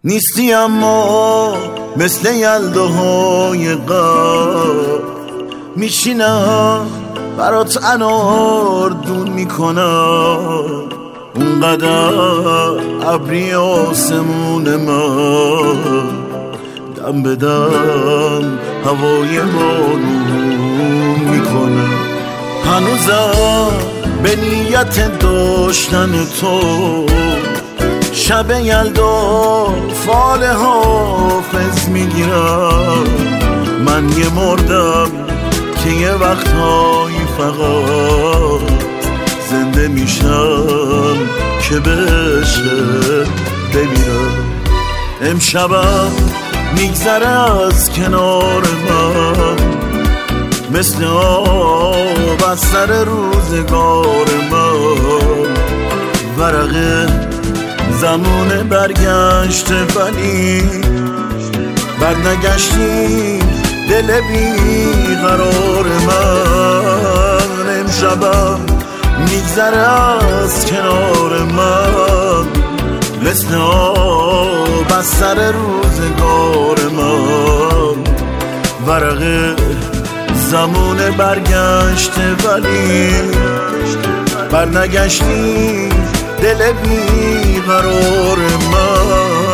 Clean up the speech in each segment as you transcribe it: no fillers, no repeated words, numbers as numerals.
نیستی اما مثل یلداهای قبل میشینم برات انار دون میکنم، اونقدر ابری آسمون من دم به دم هوای بارون میکنم. هنوزم به نیت داشتن تو شب یلدا فال حافظ میگیرم. من یه مردم که یه وقتهایی فقط زنده میشم که بشه بمیرم. امشبم میگذره از کنار من مثل آب از سر روزگار من. ورقه زمان برگشته ولی برنگشتی دل بی قرار من. امشبم میگذره از کنار من مثل آب از سر روزگار من. ورقه زمان برگشته ولی برنگشتی دل بی قرار من.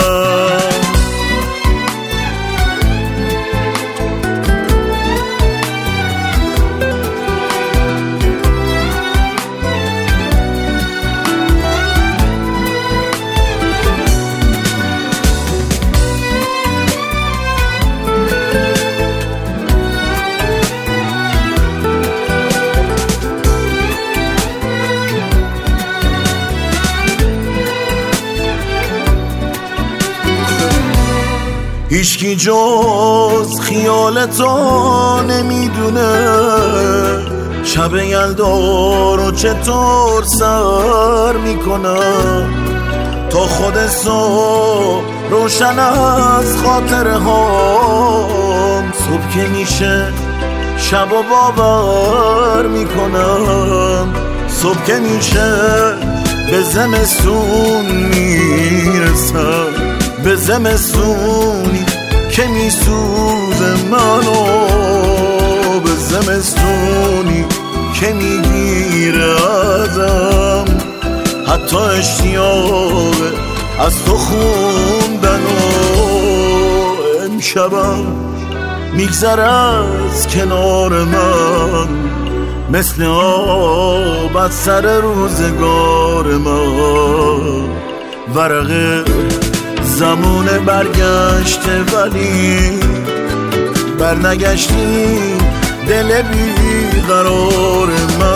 هیچکی جز خیال تو نمیدونه شب یلدا رو چطور سر میکنم. تا خود صبح روشن از خاطره هام، صبح که میشه شب و باور میکنم. صبح که میشه به زمستون میرسم، به زمستونی که میسوزه منو، به زمستونی که میگیره ازم حتی اشتیاق از تو خوندن. و امشبم میگذره از کنار من مثل آب از سر روزگار من. ورقه زمان برگشته ولی برنگشتی دل بی قرار من.